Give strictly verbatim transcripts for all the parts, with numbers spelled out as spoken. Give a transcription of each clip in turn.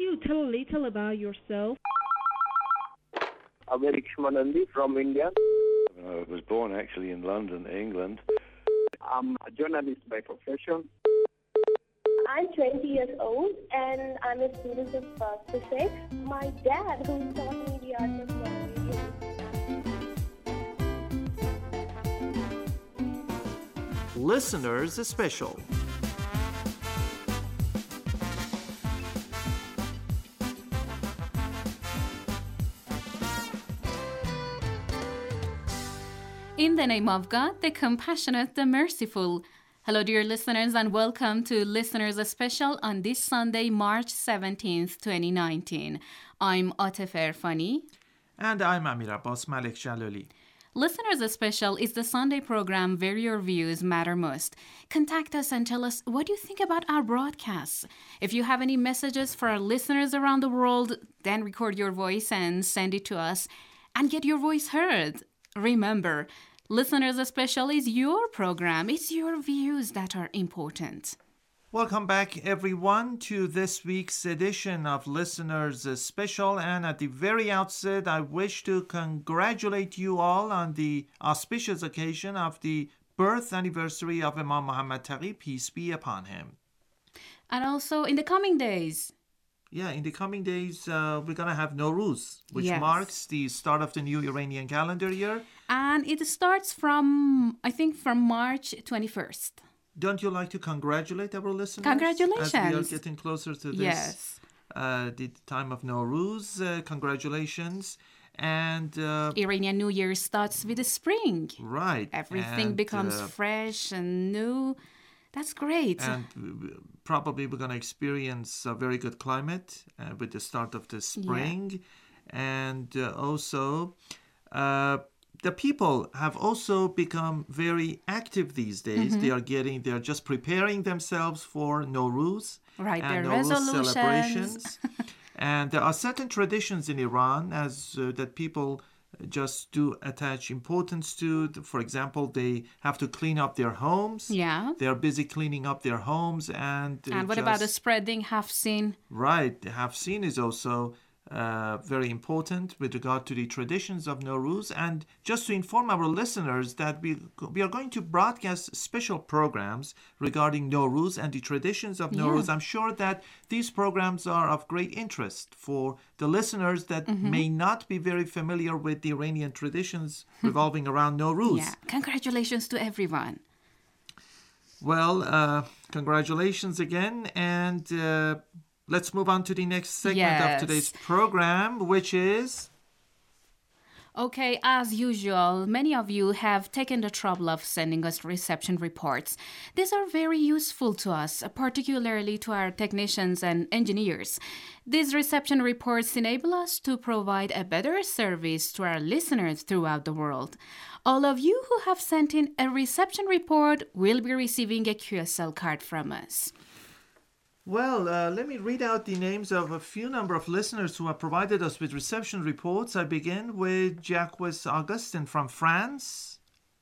you tell a little about yourself? Abhay Lakshmanandi from India. I was born actually in London, England. I'm a journalist by profession. I'm twenty years old and I'm a student of uh, physics. My dad, who taught me the art of radio. Listeners Special. In the name of God, the compassionate, the merciful. Hello, dear listeners, and welcome to Listeners Special on this Sunday, March seventeenth, twenty nineteen. I'm Atif Erfani. And I'm Amir Abbas Malik Jalali. Listeners Special is the Sunday program where your views matter most. Contact us and tell us what you think about our broadcasts. If you have any messages for our listeners around the world, then record your voice and send it to us and get your voice heard. Remember, Listeners Special is your program. It's your views that are important. Welcome back, everyone, to this week's edition of Listeners Special. And at the very outset, I wish to congratulate you all on the auspicious occasion of the birth anniversary of Imam Muhammad Taqi, peace be upon him. And also, in the coming days, Yeah, in the coming days, uh, we're going to have Nowruz, which Yes. marks the start of the new Iranian calendar year. and it starts from, I think, from March twenty-first. Don't you like to congratulate our listeners? Congratulations. As we are getting closer to this, Yes. uh, the time of Nowruz. Uh, congratulations. And, uh, Iranian New Year starts with the spring. right. Everything and, becomes uh, fresh and new. That's great. And probably we're going to experience a very good climate uh, with the start of the spring. And uh, also, uh, the people have also become very active these days. Mm-hmm. They are getting, they're just preparing themselves for Nowruz Right, and their Nowruz resolutions. celebrations. And there are certain traditions in Iran as uh, that people just do attach importance to. For example, they have to clean up their homes. Yeah. They are busy cleaning up their homes. And, uh, And what about the just- spreading Hafsin? Right, the Hafsin is also uh, very important with regard to the traditions of Nowruz. And just to inform our listeners that we we are going to broadcast special programs regarding Nowruz and the traditions of Nowruz. Yeah. I'm sure that these programs are of great interest for the listeners that Mm-hmm. may not be very familiar with the Iranian traditions revolving around Nowruz. Yeah. Congratulations to everyone. Well, uh, congratulations again, and uh, let's move on to the next segment Yes. of today's program, which is... Okay, as usual, many of you have taken the trouble of sending us reception reports. These are very useful to us, particularly to our technicians and engineers. These reception reports enable us to provide a better service to our listeners throughout the world. All of you who have sent in a reception report will be receiving a Q S L card from us. Well, uh, let me read out the names of a few number of listeners who have provided us with reception reports. I begin with Jacques Augustin from France,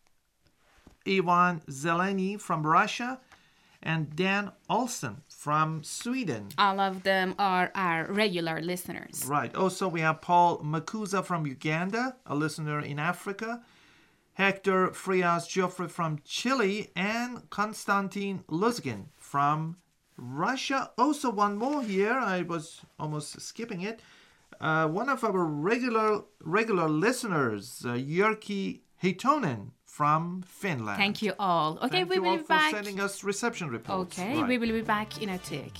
Ivan Zeleny from Russia, and Dan Olsen from Sweden. All of them are our regular listeners. Right. Also, we have Paul Makuza from Uganda, a listener in Africa, Hector Frias Joffre from Chile, and Konstantin Luzgin from Russia. Also, one more here. I was almost skipping it. Uh, one of our regular regular listeners, uh, Jyrki Heitonen from Finland. Thank you all. Okay, Thank we you will all be for back. sending us reception reports. Okay, Right. we will be back in a tick.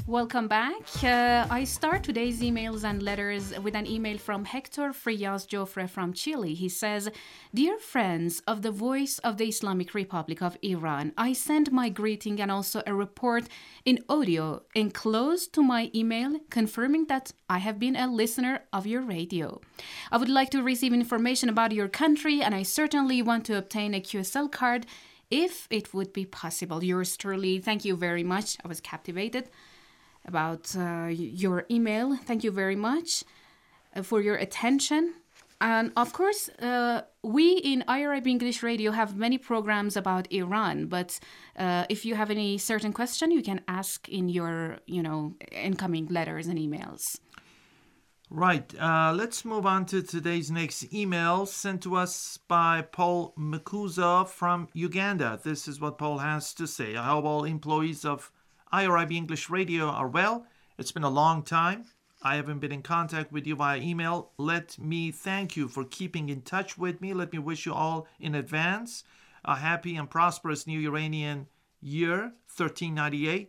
Welcome back. Uh, I start today's emails and letters with an email from Hector Frias Joffre from Chile. He says, Dear friends of the Voice of the Islamic Republic of Iran, I send my greeting and also a report in audio enclosed to my email confirming that I have been a listener of your radio. I would like to receive information about your country, and I certainly want to obtain a Q S L card if it would be possible. Yours truly. Thank you very much. I was captivated about uh, your email. Thank you very much uh, for your attention. And of course, uh, we in I R I B English Radio have many programs about Iran, but uh, if you have any certain question, you can ask in your, you know, incoming letters and emails. Right. Uh, let's move on to today's next email sent to us by Paul Makuza from Uganda. This is what Paul has to say. I hope all employees of I R I B English Radio are well. It's been a long time. I haven't been in contact with you via email. Let me thank you for keeping in touch with me. Let me wish you all in advance a happy and prosperous new Iranian year, thirteen ninety-eight.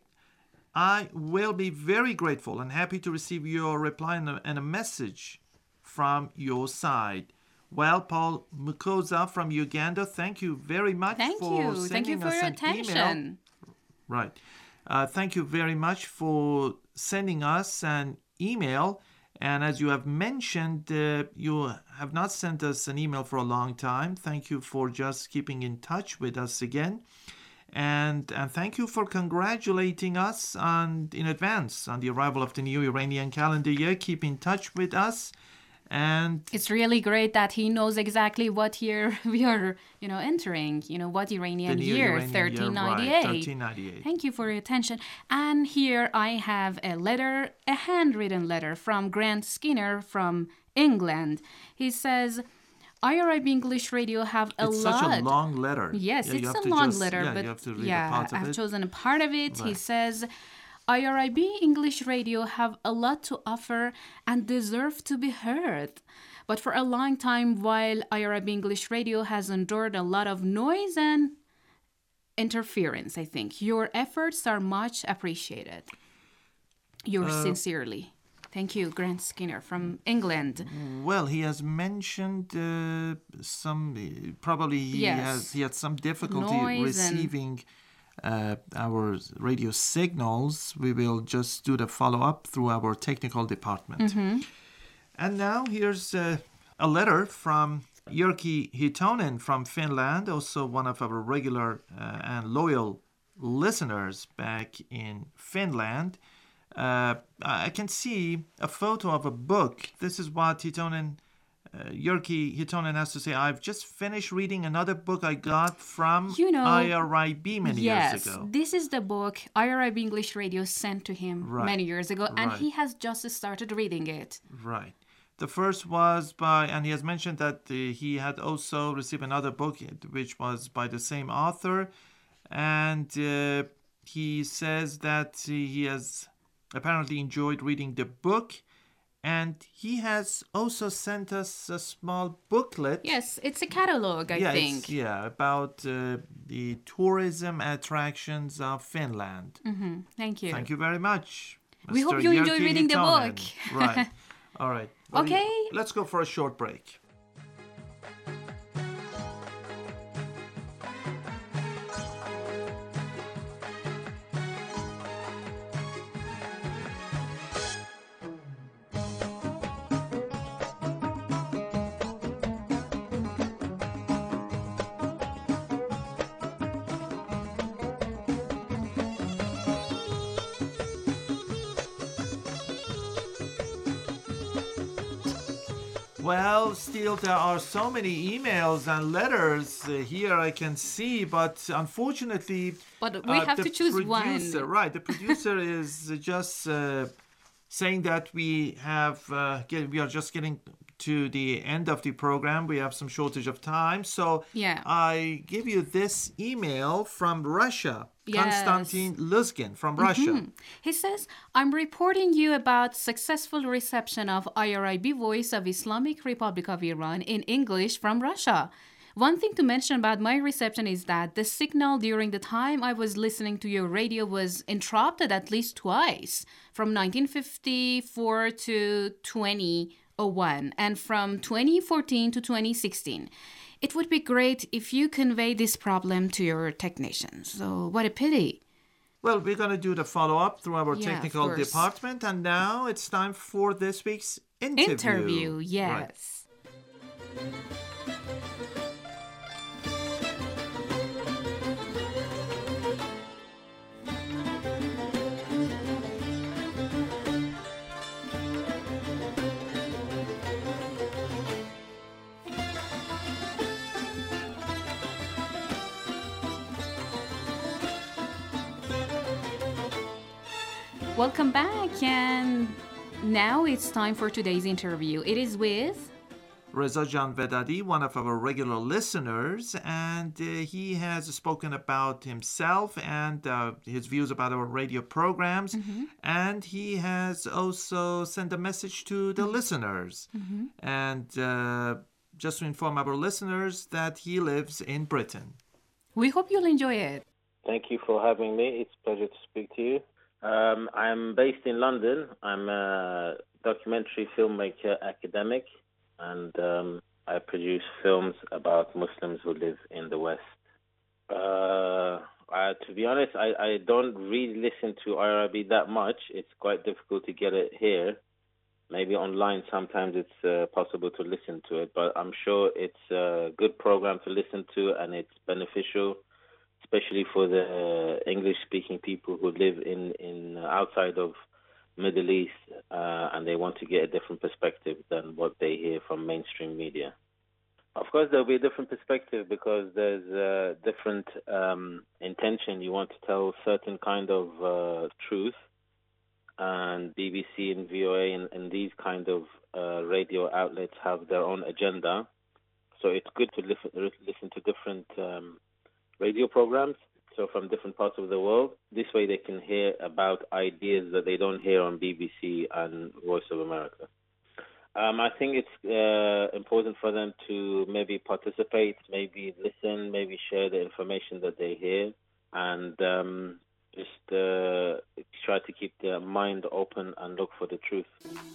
I will be very grateful and happy to receive your reply and a, and a message from your side. Well, Paul Mukoza from Uganda, thank you very much Thank for you. sending Thank you for us your an attention. email. Right. Uh, thank you very much for sending us an email. And as you have mentioned, uh, you have not sent us an email for a long time. Thank you for just keeping in touch with us again. And, and thank you for congratulating us on, in advance on the arrival of the new Iranian calendar year. Keep in touch with us. And it's really great that he knows exactly what year we are, you know, entering, you know, what Iranian year, thirteen ninety-eight. Right, thirteen ninety-eight. Thank you for your attention. And here I have a letter, a handwritten letter from Grant Skinner from England. He says, I R I B English Radio have a it's lot. It's such a long letter. Yes, yeah, it's a long just, letter, yeah, but you have to read yeah, a part of I've it. chosen a part of it. Right. He says, I R I B English Radio have a lot to offer and deserve to be heard. But for a long time, while I R I B English Radio has endured a lot of noise and interference, I think, your efforts are much appreciated. Yours Uh, sincerely. Thank you, Grant Skinner from England. Well, he has mentioned uh, some, uh, probably he, Yes. has, he had some difficulty Noise and- receiving uh, our radio signals. We will just do the follow-up through our technical department. Mm-hmm. And now here's uh, a letter from Jyrki Hitonen from Finland, also one of our regular uh, and loyal listeners back in Finland. Uh, I can see a photo of a book. This is what Hitonen, uh, Jyrki Hitonen has to say. I've just finished reading another book I got from You know, I R I B many yes, years ago. this is the book I R I B English Radio sent to him Right. many years ago, and Right. he has just started reading it. Right. The first was by, and he has mentioned that uh, he had also received another book, which was by the same author. And uh, he says that he has apparently enjoyed reading the book. And he has also sent us a small booklet. Yes, it's a catalog, I yeah, think. It's, yeah, about uh, the tourism attractions of Finland. Mm-hmm. Thank you. Thank you very much. We Mister hope you enjoy Jyrki reading the Hitonen. book. Right. All right. Well, Okay. Let's go for a short break. Well, still there are so many emails and letters uh, here I can see, but unfortunately, But we uh, have the to choose producer, one. right? The producer is just uh, saying that we have uh, get, we are just getting to the end of the program. We have some shortage of time, so Yeah. I give you this email from Russia. Yes. Konstantin Luzgin from Russia. He says, I'm reporting you about successful reception of I R I B Voice of Islamic Republic of Iran in English from Russia. One thing to mention about my reception is that the signal during the time I was listening to your radio was interrupted at least twice, from nineteen fifty-four to twenty oh one and from twenty fourteen to twenty sixteen. It would be great if you convey this problem to your technicians. So what a pity. Well, we're going to do the follow-up through our Yeah, technical of course. department, and now it's time for this week's interview. Interview, Right. yes. Welcome back, and now it's time for today's interview. It is with Reza Janvedadi, one of our regular listeners, and uh, he has spoken about himself and uh, his views about our radio programs, and he has also sent a message to the listeners. And uh, just to inform our listeners that he lives in Britain. We hope you'll enjoy it. Thank you for having me. It's a pleasure to speak to you. Um, I'm based in London. I'm a documentary filmmaker academic, and um, I produce films about Muslims who live in the West. Uh, I, to be honest, I, I don't really listen to I R I B that much. It's quite difficult to get it here. Maybe online sometimes it's uh, possible to listen to it, but I'm sure it's a good program to listen to, and it's beneficial, especially for the English-speaking people who live in, in uh, outside of Middle East, uh, and they want to get a different perspective than what they hear from mainstream media. Of course, there'll be a different perspective because there's a different um, intention. You want to tell certain kind of uh, truth, and B B C and V O A and, and these kind of uh, radio outlets have their own agenda. So it's good to listen, listen to different um, radio programs, so from different parts of the world. This way they can hear about ideas that they don't hear on B B C and Voice of America. Um, I think it's uh, important for them to maybe participate, maybe listen, maybe share the information that they hear, and um, just uh, try to keep their mind open and look for the truth.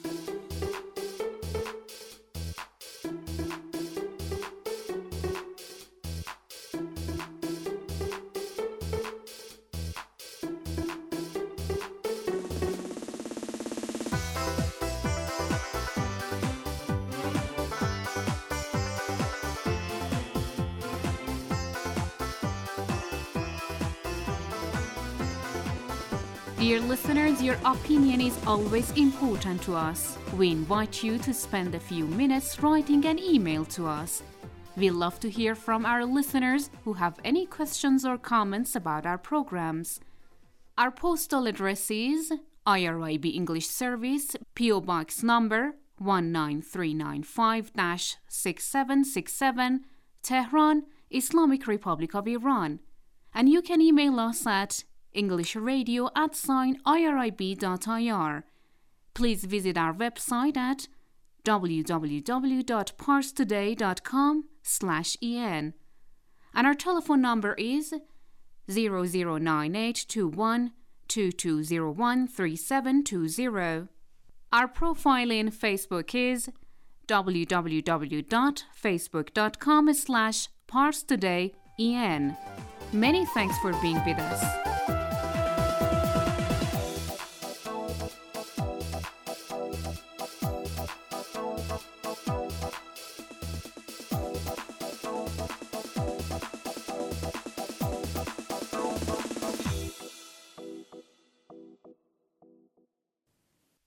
Dear listeners, your opinion is always important to us. We invite you to spend a few minutes writing an email to us. We love to hear from our listeners who have any questions or comments about our programs. Our postal address is I R I B English Service, P O Box number one nine three nine five six seven six seven, Tehran, Islamic Republic of Iran. And you can email us at englishradio at sign irib.ir. Please visit our website at w w w dot parstoday dot com slash en. And our telephone number is zero zero nine eight two one two two zero one three seven two zero. Our profile in Facebook is w w w dot facebook dot com slash parstodayen. Many thanks for being with us.